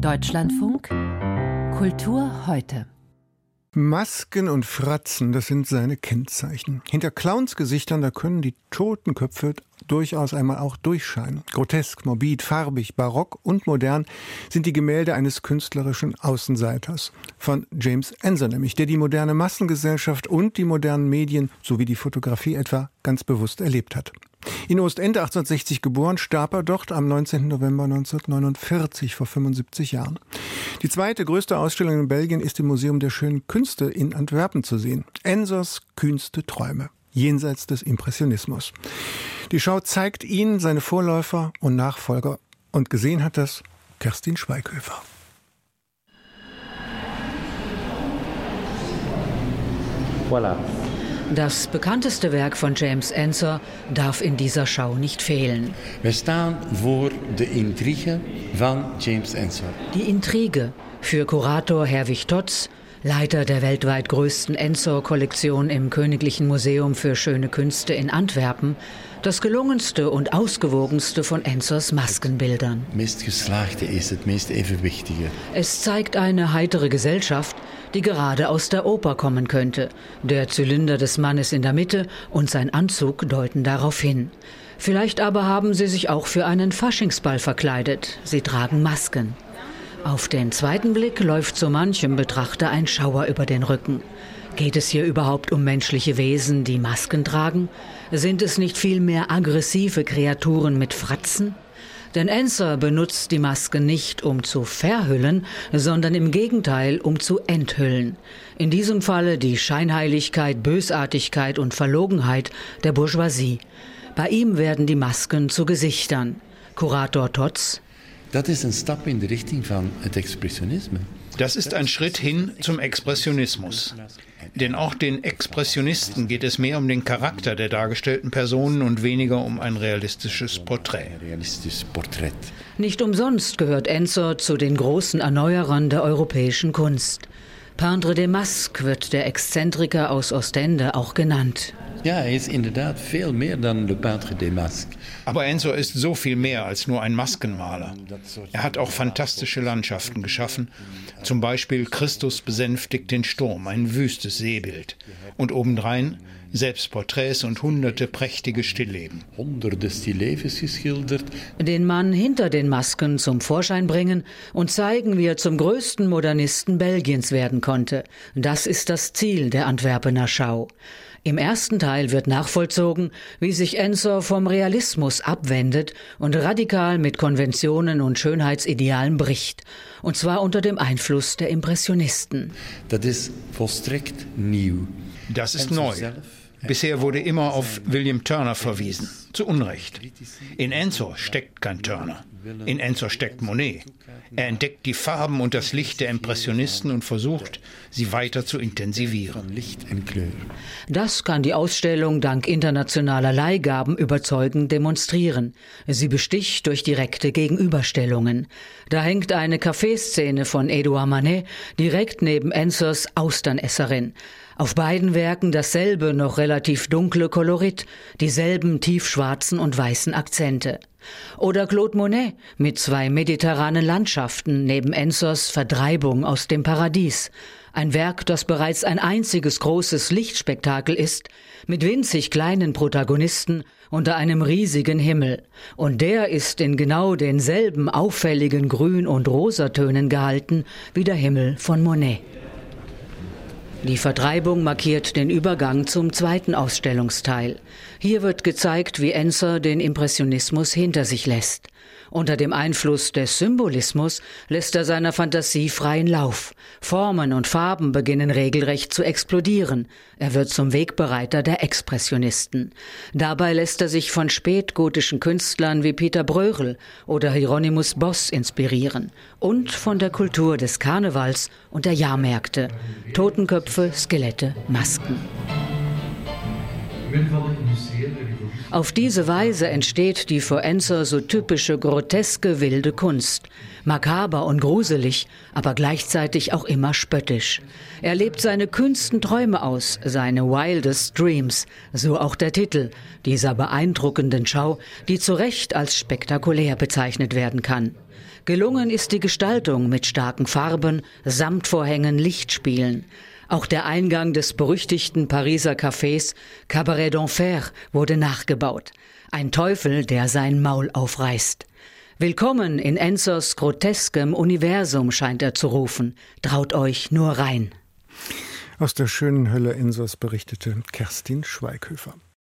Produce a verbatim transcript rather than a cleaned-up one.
Deutschlandfunk Kultur heute. Masken und Fratzen, das sind seine Kennzeichen. Hinter Clownsgesichtern, da können die Totenköpfe durchaus einmal auch durchscheinen. Grotesk, morbid, farbig, barock und modern sind die Gemälde eines künstlerischen Außenseiters. Von James Ensor nämlich, der die moderne Massengesellschaft und die modernen Medien sowie die Fotografie etwa ganz bewusst erlebt hat. In Ostende achtzehnhundertsechzig geboren, starb er dort am neunzehnten November neunzehnhundertneunundvierzig, vor fünfundsiebzig Jahren. Die zweite größte Ausstellung in Belgien ist im Museum der schönen Künste in Antwerpen zu sehen. Ensors kühnste Träume, jenseits des Impressionismus. Die Schau zeigt ihn, seine Vorläufer und Nachfolger. Und gesehen hat das Kerstin Schweighöfer. Voilà. Das bekannteste Werk von James Ensor darf in dieser Schau nicht fehlen. Wir staan vor de Intrige von James Ensor. Die Intrige für Kurator Herwig Tots, Leiter der weltweit größten Ensor-Kollektion im Königlichen Museum für schöne Künste in Antwerpen, das gelungenste und ausgewogenste von Ensors Maskenbildern. Das meest geslaagde ist das meest evenwichtige. Es zeigt eine heitere Gesellschaft, die gerade aus der Oper kommen könnte. Der Zylinder des Mannes in der Mitte und sein Anzug deuten darauf hin. Vielleicht aber haben sie sich auch für einen Faschingsball verkleidet. Sie tragen Masken. Auf den zweiten Blick läuft so manchem Betrachter ein Schauer über den Rücken. Geht es hier überhaupt um menschliche Wesen, die Masken tragen? Sind es nicht vielmehr aggressive Kreaturen mit Fratzen? Denn Ensor benutzt die Masken nicht, um zu verhüllen, sondern im Gegenteil, um zu enthüllen. In diesem Falle die Scheinheiligkeit, Bösartigkeit und Verlogenheit der Bourgeoisie. Bei ihm werden die Masken zu Gesichtern. Kurator Tots: Das ist ein Stap in die Richtung von Expressionismus. Das ist ein Schritt hin zum Expressionismus. Denn auch den Expressionisten geht es mehr um den Charakter der dargestellten Personen und weniger um ein realistisches Porträt. Nicht umsonst gehört Ensor zu den großen Erneuerern der europäischen Kunst. Peintre des Masques wird der Exzentriker aus Ostende auch genannt. Ja, er ist inderdaad veel meer dan le peintre des Masques. Aber Ensor ist so viel mehr als nur ein Maskenmaler. Er hat auch fantastische Landschaften geschaffen. Zum Beispiel Christus besänftigt den Sturm, ein wüstes Seebild. Und obendrein Selbstporträts und hunderte prächtige Stillleben. Hunderte Stilllevens geschildert. Den Mann hinter den Masken zum Vorschein bringen und zeigen, wie er zum größten Modernisten Belgiens werden konnte. Das ist das Ziel der Antwerpener Schau. Im ersten Teil wird nachvollzogen, wie sich Ensor vom Realismus abwendet und radikal mit Konventionen und Schönheitsidealen bricht. Und zwar unter dem Einfluss der Impressionisten. Das ist volstrekt nieuw. Das ist neu. Bisher wurde immer auf William Turner verwiesen. Zu Unrecht. In Ensor steckt kein Turner. In Ensor steckt Monet. Er entdeckt die Farben und das Licht der Impressionisten und versucht, sie weiter zu intensivieren. Das kann die Ausstellung dank internationaler Leihgaben überzeugend demonstrieren. Sie besticht durch direkte Gegenüberstellungen. Da hängt eine Kaffeeszene von Edouard Manet direkt neben Ensors Austernesserin. Auf beiden Werken dasselbe, noch relativ dunkle Kolorit, dieselben tiefschwarzen und weißen Akzente. Oder Claude Monet mit zwei mediterranen Landschaften neben Ensors Vertreibung aus dem Paradies. Ein Werk, das bereits ein einziges großes Lichtspektakel ist, mit winzig kleinen Protagonisten unter einem riesigen Himmel. Und der ist in genau denselben auffälligen Grün- und Rosatönen gehalten wie der Himmel von Monet. Die Vertreibung markiert den Übergang zum zweiten Ausstellungsteil. Hier wird gezeigt, wie Ensor den Impressionismus hinter sich lässt. Unter dem Einfluss des Symbolismus lässt er seiner Fantasie freien Lauf. Formen und Farben beginnen regelrecht zu explodieren. Er wird zum Wegbereiter der Expressionisten. Dabei lässt er sich von spätgotischen Künstlern wie Peter Bruegel oder Hieronymus Bosch inspirieren. Und von der Kultur des Karnevals und der Jahrmärkte. Totenköpfe, Skelette, Masken. Auf diese Weise entsteht die für Ensor so typische groteske wilde Kunst. Makaber und gruselig, aber gleichzeitig auch immer spöttisch. Er lebt seine kühnsten Träume aus, seine wildest dreams, so auch der Titel dieser beeindruckenden Schau, die zu Recht als spektakulär bezeichnet werden kann. Gelungen ist die Gestaltung mit starken Farben, Samtvorhängen, Lichtspielen. Auch der Eingang des berüchtigten Pariser Cafés Cabaret d'Enfer wurde nachgebaut. Ein Teufel, der sein Maul aufreißt. Willkommen in Enzos groteskem Universum, scheint er zu rufen. Traut euch nur rein. Aus der schönen Hölle Enzos berichtete Kerstin Schweighöfer.